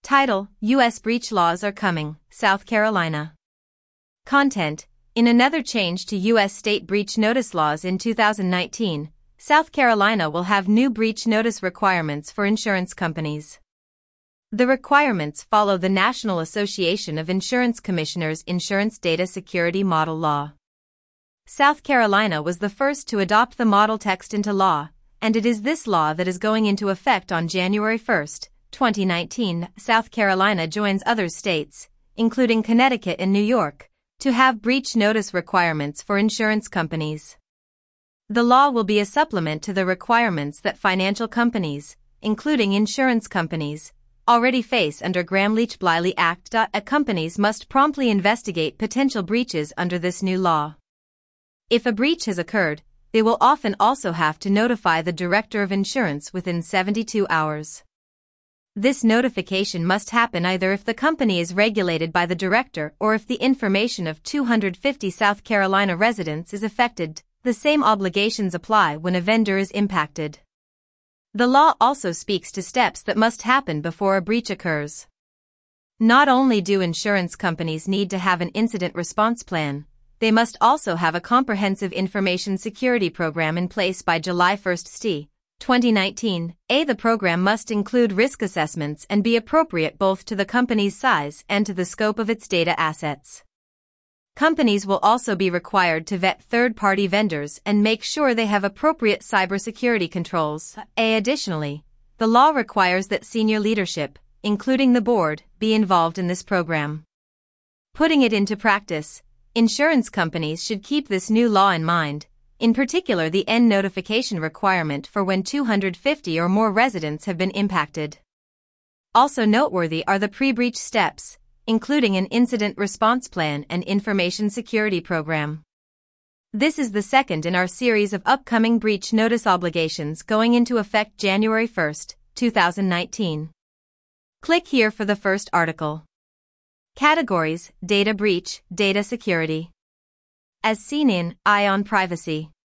Title: U.S. breach laws are coming, South Carolina. Content: in another change to U.S. state breach notice laws in 2019, South Carolina will have new breach notice requirements for insurance companies. The requirements follow the National Association of Insurance Commissioners' Insurance Data Security Model Law. South Carolina was the first to adopt the model text into law, and it is this law that is going into effect on January 1, 2019. South Carolina joins other states, including Connecticut and New York, to have breach notice requirements for insurance companies. The law will be a supplement to the requirements that financial companies, including insurance companies, already face under Gramm-Leach-Bliley Act. Companies must promptly investigate potential breaches under this new law. If a breach has occurred, they will often also have to notify the Director of Insurance within 72 hours. This notification must happen either if the company is regulated by the Director or if the information of 250 South Carolina residents is affected. The same obligations apply when a vendor is impacted. The law also speaks to steps that must happen before a breach occurs. Not only do insurance companies need to have an incident response plan, they must also have a comprehensive information security program in place by July 1, 2019. The program must include risk assessments and be appropriate both to the company's size and to the scope of its data assets. Companies will also be required to vet third-party vendors and make sure they have appropriate cybersecurity controls. Additionally, the law requires that senior leadership, including the board, be involved in this program. Putting it into practice, insurance companies should keep this new law in mind, in particular the end notification requirement for when 250 or more residents have been impacted. Also noteworthy are the pre-breach steps, including an incident response plan and information security program. This is the second in our series of upcoming breach notice obligations going into effect January 1, 2019. Click here for the first article. Categories: Data Breach, Data Security. As seen in Eye on Privacy.